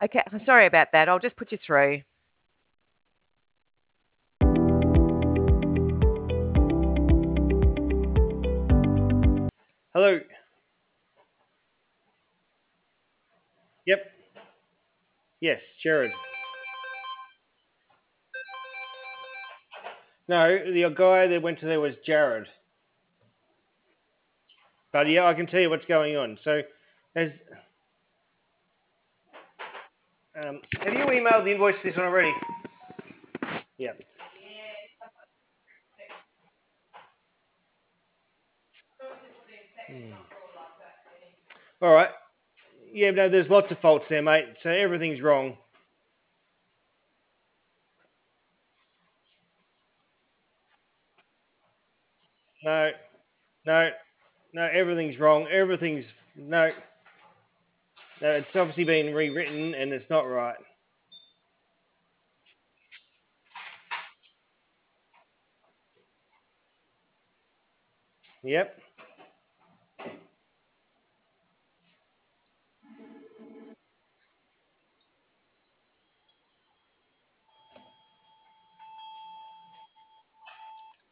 Okay, sorry about that. I'll just put you through. Hello. Yep. Yes, Jared. No, the guy that went to there was Jared. But yeah, I can tell you what's going on. So, there's. Have you emailed the invoice for this one already? Yep. All right. Yeah, no, there's lots of faults there, mate. So everything's wrong. No, no, no, everything's wrong. Everything's no, no. It's obviously been rewritten and it's not right. Yep.